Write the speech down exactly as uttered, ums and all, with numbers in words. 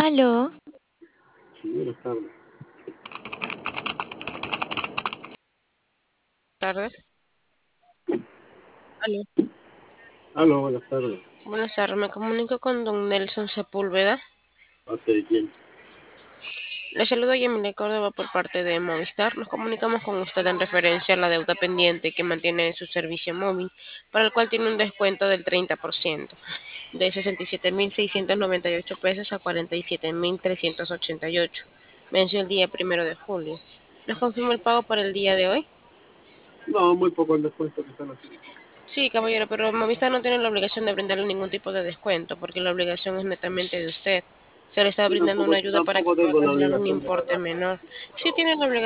Aló, Sí, buenas tardes. Tardes. Aló. Aló, buenas tardes. Buenas tardes, me comunico con don Nelson Sepúlveda. ¿Parte de quién? Le saludo a Yamile Córdoba por parte de Movistar. Nos comunicamos con usted en referencia a la deuda pendiente que mantiene en su servicio móvil, para el cual tiene un descuento del treinta por ciento, de sesenta y siete mil seiscientos noventa y ocho pesos a cuarenta y siete mil trescientos ochenta y ocho. Venció el día primero de julio. ¿Nos confirma el pago para el día de hoy? No, muy poco el descuento que están haciendo. Sí, caballero, pero Movistar no tiene la obligación de brindarle ningún tipo de descuento, porque la obligación es netamente de usted. Se le está Yo brindando tampoco, una ayuda para que tampoco pueda tengo la cancelar un obligación de importe pagar. menor. Sí tiene la obligación.